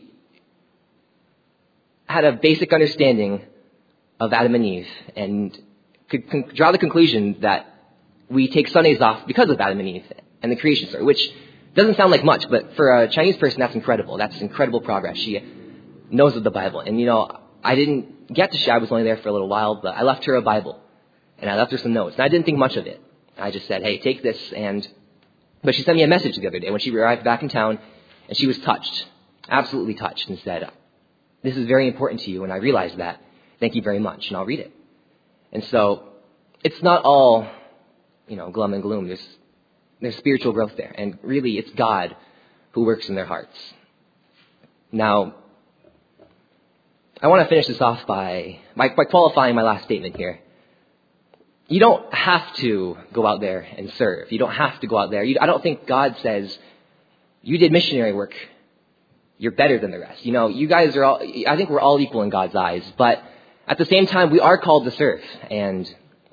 had a basic understanding of Adam and Eve and could draw the conclusion that we take Sundays off because of Adam and Eve and the creation story, which doesn't sound like much, but for a Chinese person, that's incredible. That's incredible progress. She knows of the Bible. And, I didn't get to share. I was only there for a little while, but I left her a Bible and I left her some notes. And I didn't think much of it. I just said, hey, take this. But she sent me a message the other day when she arrived back in town, and she was touched, absolutely touched, and said, this is very important to you, and I realized that. Thank you very much, and I'll read it. And so it's not all, glum and gloom. There's spiritual growth there, and really it's God who works in their hearts. Now, I want to finish this off by qualifying my last statement here. You don't have to go out there and serve. You don't have to go out there. I don't think God says, you did missionary work, you're better than the rest. You guys are all, I think we're all equal in God's eyes, but at the same time, we are called to serve. And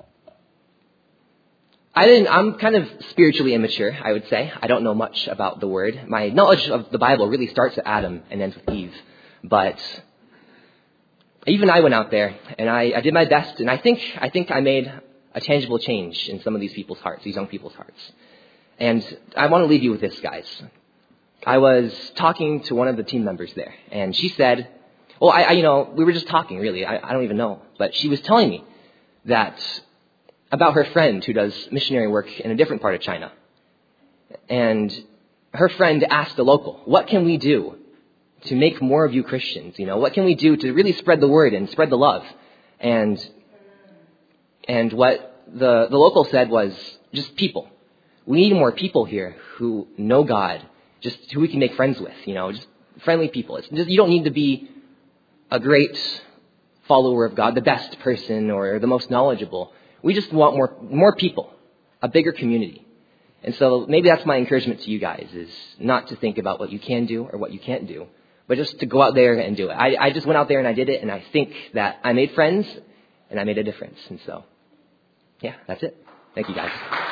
I'm kind of spiritually immature, I would say. I don't know much about the Word. My knowledge of the Bible really starts at Adam and ends with Eve. But even I went out there, and I did my best, and I think I made a tangible change in some of these people's hearts, these young people's hearts. And I want to leave you with this, guys. I was talking to one of the team members there, and she said, we were just talking, really. I don't even know. But she was telling me about her friend who does missionary work in a different part of China. And her friend asked the local, what can we do to make more of you Christians? What can we do to really spread the word and spread the love? And what the local said was just people. We need more people here who know God, just who we can make friends with, just friendly people. You don't need to be a great follower of God, the best person or the most knowledgeable. We just want more people, a bigger community. And so maybe that's my encouragement to you guys, is not to think about what you can do or what you can't do, but just to go out there and do it. I just went out there and I did it, and I think that I made friends and I made a difference. And so, yeah, that's it. Thank you, guys.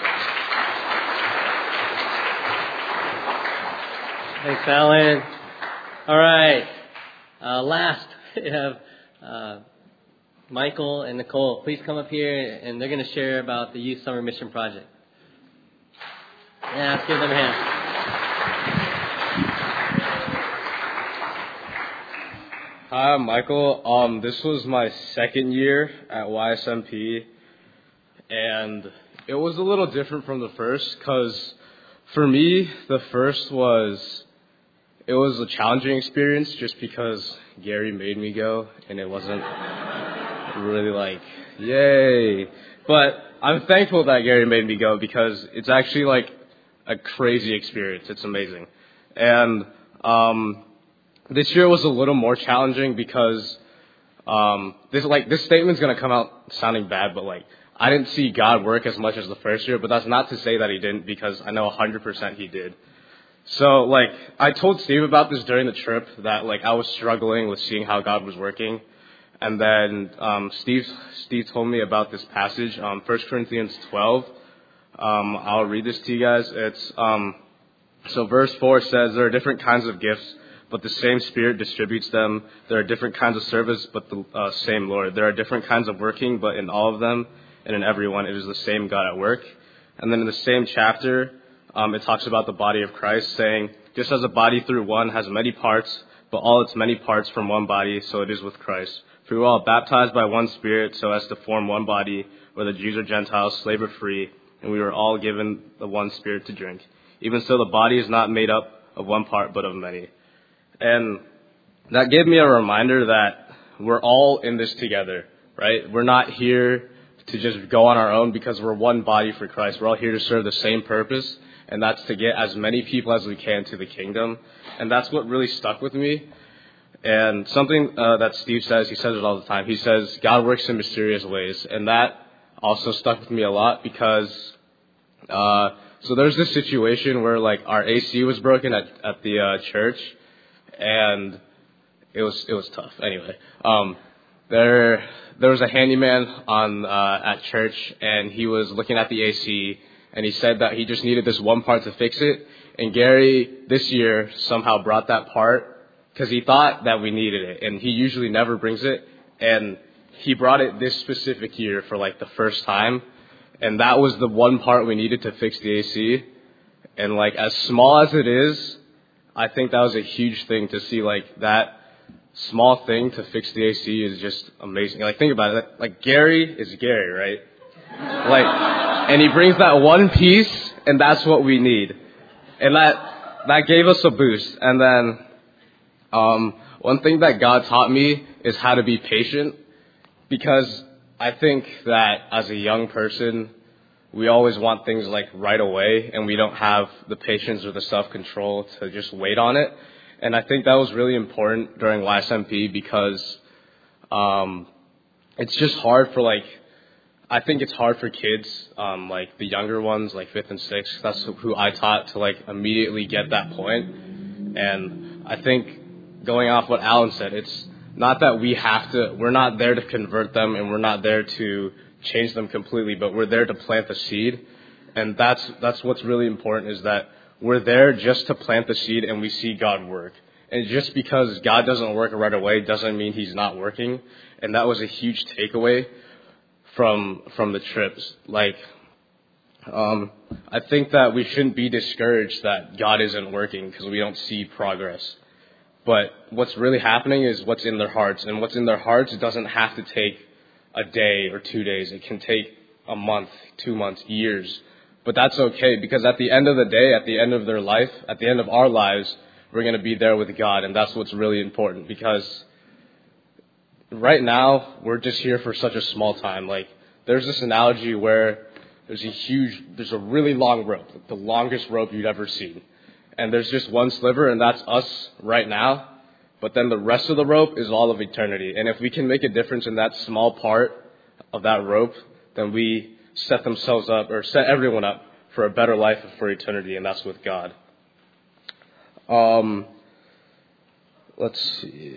Thanks, Alan. All right. Last, we have Michael and Nicole. Please come up here, and they're going to share about the Youth Summer Mission Project. Yeah, let's give them a hand. Hi, I'm Michael. This was my second year at YSMP, and it was a little different from the first, because for me, the first was a challenging experience just because Gary made me go, and it wasn't really like, yay. But I'm thankful that Gary made me go, because it's actually like a crazy experience. It's amazing. And this year was a little more challenging because this statement's going to come out sounding bad, but like, I didn't see God work as much as the first year, but that's not to say that he didn't, because I know 100% he did. So, like, I told Steve about this during the trip, that, like, I was struggling with seeing how God was working. And then Steve told me about this passage, 1 Corinthians 12. I'll read this to you guys. It's so verse 4 says, there are different kinds of gifts, but the same Spirit distributes them. There are different kinds of service, but the same Lord. There are different kinds of working, but in all of them and in everyone, it is the same God at work. And then in the same chapter, it talks about the body of Christ, saying, just as a body through one has many parts, but all its many parts from one body, so it is with Christ. For we were all baptized by one Spirit, so as to form one body, whether Jews or Gentiles, slave or free, and we were all given the one Spirit to drink. Even so, the body is not made up of one part, but of many. And that gave me a reminder that we're all in this together, right? We're not here to just go on our own, because we're one body for Christ. We're all here to serve the same purpose, and that's to get as many people as we can to the kingdom. And that's what really stuck with me. And something that Steve says, he says it all the time. He says, God works in mysterious ways. And that also stuck with me a lot, because so there's this situation where, like, our AC was broken at the church, and it was tough. Anyway, there was a handyman at church, and he was looking at the AC, and he said that he just needed this one part to fix it. And Gary this year somehow brought that part, because he thought that we needed it, and he usually never brings it, and he brought it this specific year for like the first time, and that was the one part we needed to fix the AC. And like, as small as it is, I think that was a huge thing to see, like, that small thing to fix the AC is just amazing. Like, think about it. Like, Gary is Gary, right? Like, and he brings that one piece, and that's what we need. And that gave us a boost. And then one thing that God taught me is how to be patient, because I think that as a young person, we always want things like right away, and we don't have the patience or the self-control to just wait on it. And I think that was really important during YSMP, because it's just hard for, like, I think it's hard for kids, like the younger ones, like 5th and 6th. That's who I taught, to like immediately get that point. And I think, going off what Alan said, it's not that we're not there to convert them, and we're not there to change them completely, but we're there to plant the seed. And that's what's really important, is that we're there just to plant the seed, and we see God work. And just because God doesn't work right away doesn't mean he's not working. And that was a huge takeaway from the trips. Like, I think that we shouldn't be discouraged that God isn't working because we don't see progress. But what's really happening is what's in their hearts. And what's in their hearts doesn't have to take a day or 2 days. It can take a month, 2 months, years. But that's okay, because at the end of the day, at the end of their life, at the end of our lives, we're going to be there with God. And that's what's really important, because right now, we're just here for such a small time. Like, there's this analogy where there's a really long rope, the longest rope you'd ever seen. And there's just one sliver, and that's us right now. But then the rest of the rope is all of eternity. And if we can make a difference in that small part of that rope, then we set everyone up for a better life for eternity, and that's with God. Let's see.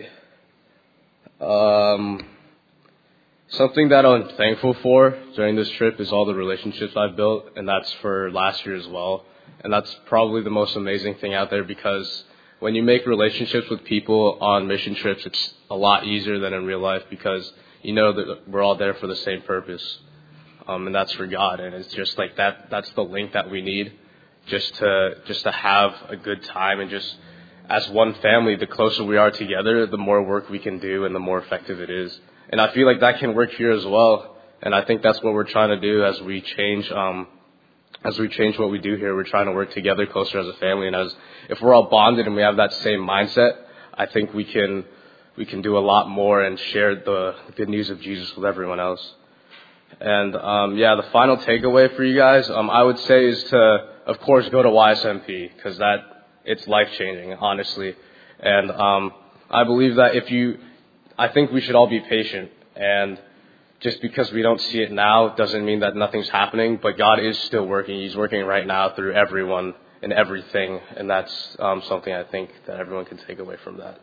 Something that I'm thankful for during this trip is all the relationships I've built, and that's for last year as well. And that's probably the most amazing thing out there, because when you make relationships with people on mission trips, it's a lot easier than in real life, because you know that we're all there for the same purpose, and that's for God. And it's just like that's the link that we need just to have a good time, and just as one family, the closer we are together, the more work we can do and the more effective it is. And I feel like that can work here as well. And I think that's what we're trying to do as we change what we do here. We're trying to work together closer as a family. And if we're all bonded and we have that same mindset, I think we can do a lot more and share the good news of Jesus with everyone else. And the final takeaway for you guys, I would say, is to, of course, go to YSMP, because it's life-changing, honestly. And I believe that I think we should all be patient. And just because we don't see it now doesn't mean that nothing's happening, but God is still working. He's working right now through everyone and everything. And that's something I think that everyone can take away from that.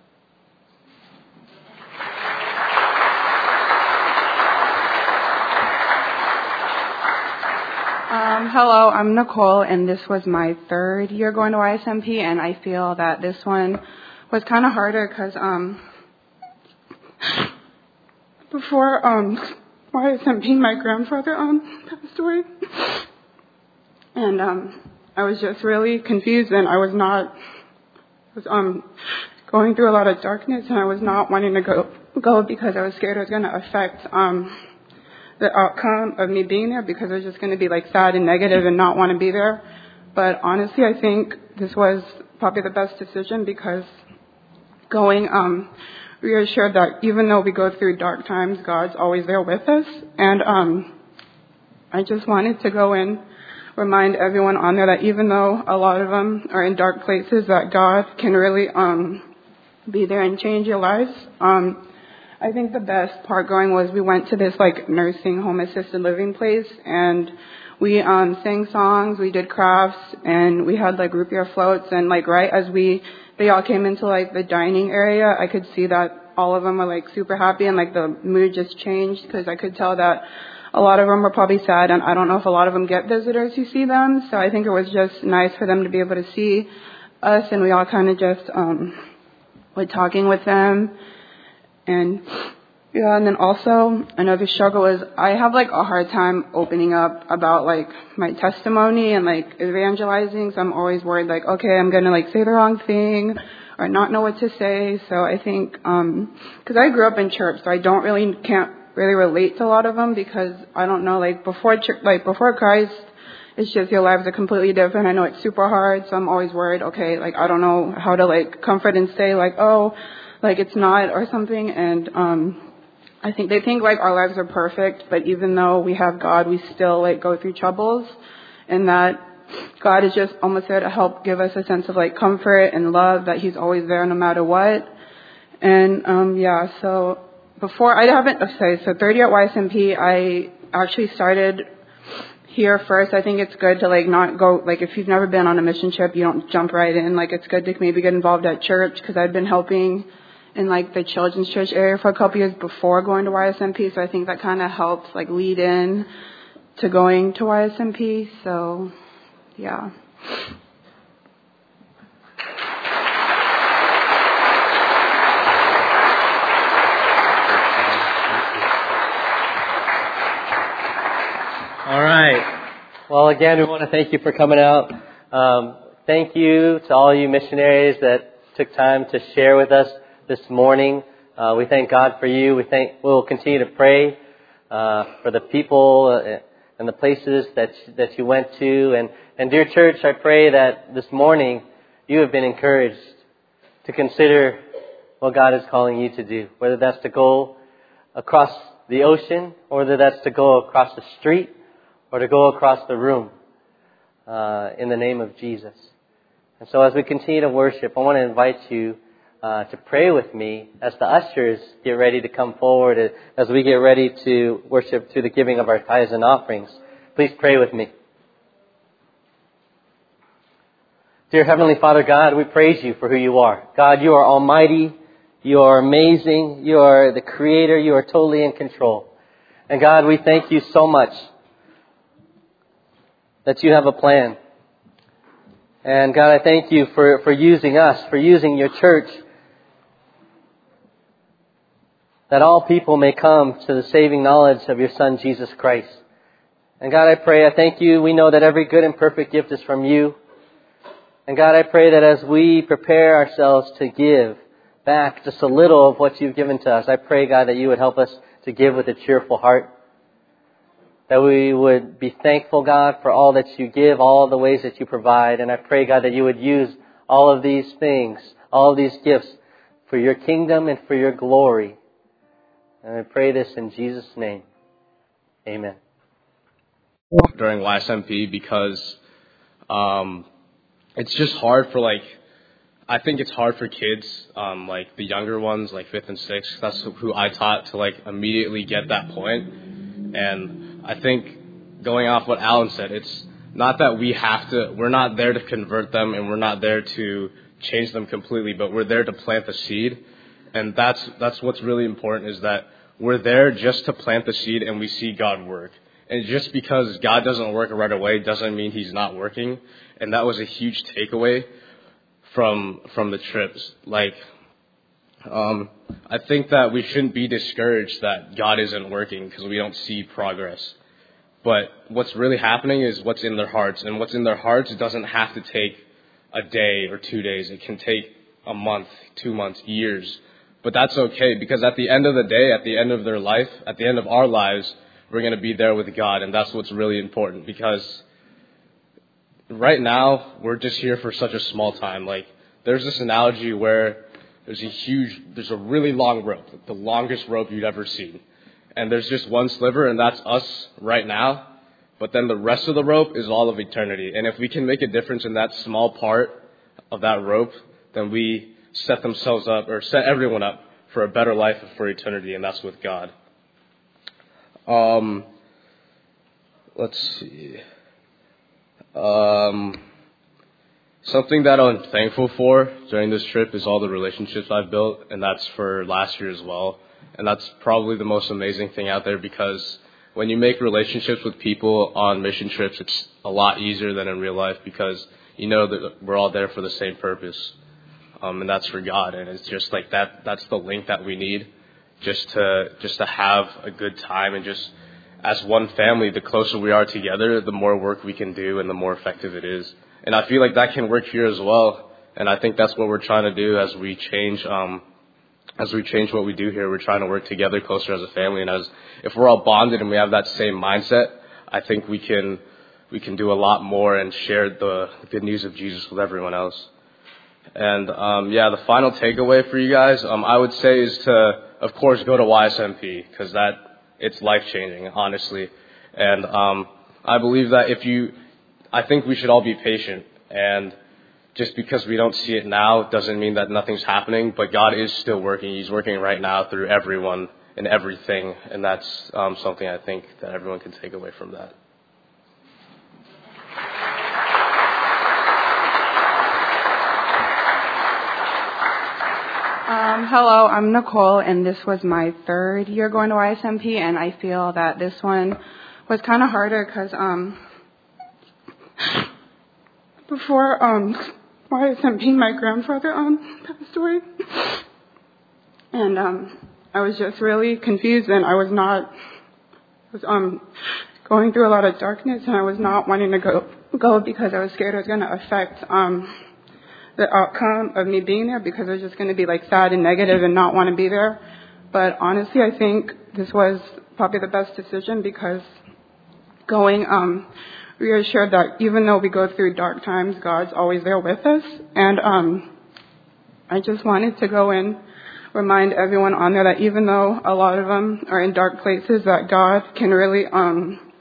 Hello, I'm Nicole, and this was my third year going to YSMP, and I feel that this one was kind of harder because before YSMP, my grandfather passed away, and I was just really confused, and I was going through a lot of darkness, and I was not wanting to go because I was scared it was going to affect the outcome of me being there, because I was just going to be like sad and negative and not want to be there. But honestly, I think this was probably the best decision, because going reassured that even though we go through dark times, God's always there with us. And I just wanted to go and remind everyone on there that even though a lot of them are in dark places, that God can really be there and change your lives. I think the best part going was we went to this like nursing home assisted living place, and we sang songs, we did crafts, and we had like root beer floats. And like right as they all came into like the dining area, I could see that all of them were like super happy, and like the mood just changed, because I could tell that a lot of them were probably sad, and I don't know if a lot of them get visitors who see them. So I think it was just nice for them to be able to see us, and we all kind of just were talking with them. And then also another struggle is I have like a hard time opening up about like my testimony and like evangelizing. So I'm always worried like, okay, I'm going to like say the wrong thing or not know what to say. So I think, cause I grew up in church, so I can't really relate to a lot of them, because I don't know, like before Christ, it's just your lives are completely different. I know it's super hard. So I'm always worried, okay, like I don't know how to like comfort and say like, oh, like it's not or something. And I think they think like our lives are perfect, but even though we have God, we still like go through troubles, and that God is just almost there to help give us a sense of like comfort and love, that He's always there no matter what. And so third year at YSMP, I actually started here first. I think it's good to like not go, like if you've never been on a mission trip, you don't jump right in. Like it's good to maybe get involved at church, because I'd been helping in like the children's church area for a couple years before going to YSMP. So I think that kind of helps like lead in to going to YSMP. So yeah. All right. Well, again, we want to thank you for coming out. Thank you to all you missionaries that took time to share with us this morning. We thank God for you. We'll continue to pray for the people and the places that you went to. And dear church, I pray that this morning you have been encouraged to consider what God is calling you to do, whether that's to go across the ocean, or whether that's to go across the street, or to go across the room in the name of Jesus. And so as we continue to worship, I want to invite you to pray with me as the ushers get ready to come forward, as we get ready to worship through the giving of our tithes and offerings. Please pray with me. Dear Heavenly Father God, we praise you for who you are. God, you are almighty. You are amazing. You are the Creator. You are totally in control. And God, we thank you so much that you have a plan. And God, I thank you for using us, for using your church, that all people may come to the saving knowledge of your Son, Jesus Christ. And God, I pray, I thank you. We know that every good and perfect gift is from you. And God, I pray that as we prepare ourselves to give back just a little of what you've given to us, I pray, God, that you would help us to give with a cheerful heart. That we would be thankful, God, for all that you give, all the ways that you provide. And I pray, God, that you would use all of these things, all of these gifts for your kingdom and for your glory. And I pray this in Jesus' name. Amen. During YSMP because it's just hard for I think it's hard for kids, like the younger ones, like 5th and 6th. That's who I taught to immediately get that point. And I think going off what Alan said, it's not that we're not there to convert them and we're not there to change them completely, but we're there to plant the seed. And that's what's really important, is that we're there just to plant the seed and we see God work. And just because God doesn't work right away doesn't mean he's not working. And that was a huge takeaway from the trips. I think that we shouldn't be discouraged that God isn't working because we don't see progress. But what's really happening is what's in their hearts. And what's in their hearts, it doesn't have to take a day or 2 days. It can take a month, 2 months, years. But that's okay, because at the end of the day, at the end of their life, at the end of our lives, we're going to be there with God. And that's what's really important, because right now, we're just here for such a small time. There's this analogy where there's a really long rope, the longest rope you'd ever seen. And there's just one sliver, and that's us right now. But then the rest of the rope is all of eternity. And if we can make a difference in that small part of that rope, then we set everyone up for a better life for eternity, and that's with God. Let's see. Something that I'm thankful for during this trip is all the relationships I've built, and that's for last year as well. And that's probably the most amazing thing out there, because when you make relationships with people on mission trips, it's a lot easier than in real life, because you know that we're all there for the same purpose. And that's for God. And it's just that's the link that we need just to have a good time. And just as one family, the closer we are together, the more work we can do and the more effective it is. And I feel like that can work here as well. And I think that's what we're trying to do as we change what we do here. We're trying to work together closer as a family. And if we're all bonded and we have that same mindset, I think we can do a lot more and share the good news of Jesus with everyone else. And the final takeaway for you guys, I would say, is to, of course, go to YSMP, because it's life-changing, honestly. And I believe that I think we should all be patient. And just because we don't see it now doesn't mean that nothing's happening, but God is still working. He's working right now through everyone and everything, and that's something I think that everyone can take away from that. Hello, I'm Nicole, and this was my 3rd year going to YSMP, and I feel that this one was kind of harder because before YSMP, my grandfather passed away, and I was just really confused, and I was going through a lot of darkness, and I was not wanting to go because I was scared it was going to affect the outcome of me being there, because I was just going to be sad and negative and not want to be there. But honestly, I think this was probably the best decision, because going, reassured that even though we go through dark times, God's always there with us. And I just wanted to go and remind everyone on there that even though a lot of them are in dark places, that God can really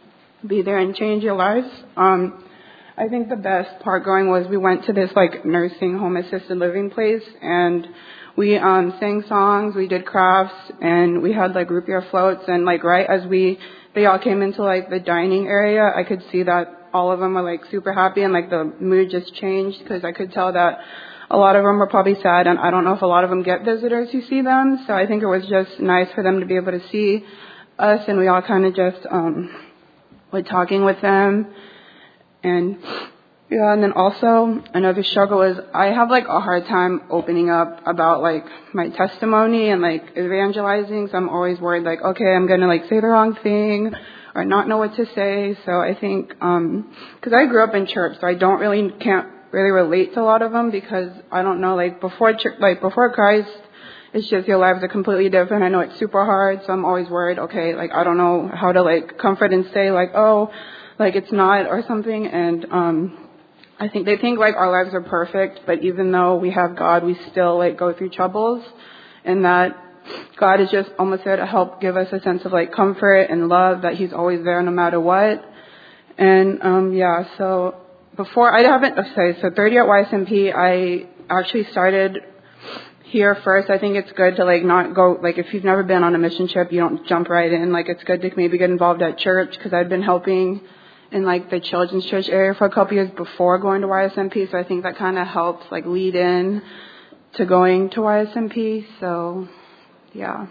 be there and change your lives. I think the best part going was we went to this like nursing home assisted living place, and we sang songs, we did crafts, and we had like root beer floats, and like right as they all came into like the dining area, I could see that all of them were like super happy, and like the mood just changed because I could tell that a lot of them were probably sad, and I don't know if a lot of them get visitors who see them, so I think it was just nice for them to be able to see us, and we all kind of just were talking with them. And yeah, and then also another struggle is I have like a hard time opening up about like my testimony and like evangelizing. So I'm always worried like, okay, I'm going to like say the wrong thing or not know what to say. So I think, cause I grew up in church, so I can't really relate to a lot of them because I don't know, like before Christ, it's just your lives are completely different. I know it's super hard. So I'm always worried, okay, like I don't know how to like comfort and say like, oh, like it's not or something. And I think they think like our lives are perfect, but even though we have God, we still like go through troubles, and that God is just almost there to help give us a sense of like comfort and love, that He's always there no matter what. And so before so 30 at YSMP, I actually started here first. I think it's good to like not go, like if you've never been on a mission trip, you don't jump right in. Like it's good to maybe get involved at church, because I've been helping in like the children's church area for a couple years before going to YSMP. So I think that kind of helps like lead in to going to YSMP. So yeah.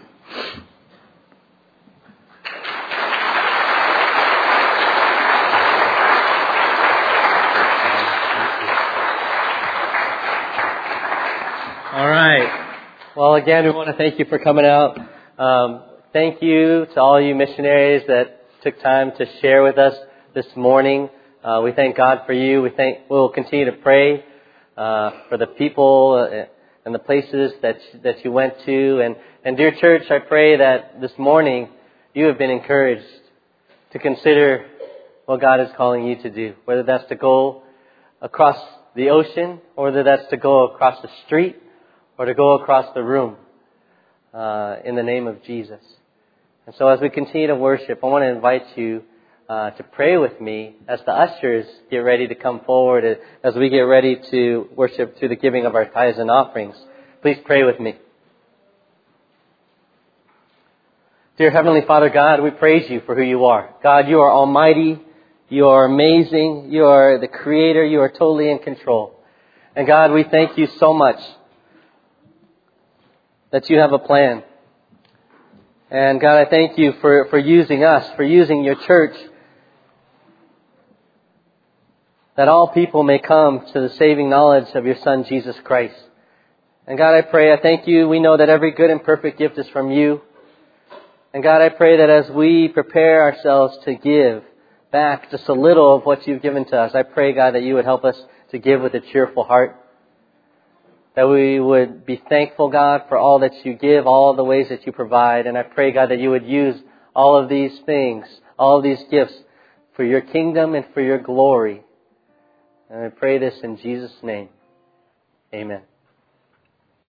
All right. Well, again, we want to thank you for coming out. Thank you to all you missionaries that took time to share with us this morning. We thank God for you. We'll continue to pray for the people and the places that you went to. And dear church, I pray that this morning you have been encouraged to consider what God is calling you to do, whether that's to go across the ocean, or whether that's to go across the street, or to go across the room in the name of Jesus. And so as we continue to worship, I want to invite you to pray with me as the ushers get ready to come forward, as we get ready to worship through the giving of our tithes and offerings. Please pray with me. Dear Heavenly Father God, we praise you for who you are. God, you are almighty. You are amazing. You are the creator. You are totally in control. And God, we thank you so much that you have a plan. And God, I thank you for using us, for using your church, that all people may come to the saving knowledge of your Son, Jesus Christ. And God, I thank you. We know that every good and perfect gift is from you. And God, I pray that as we prepare ourselves to give back just a little of what you've given to us, I pray, God, that you would help us to give with a cheerful heart. That we would be thankful, God, for all that you give, all the ways that you provide. And I pray, God, that you would use all of these things, all of these gifts for your kingdom and for your glory. And I pray this in Jesus' name. Amen.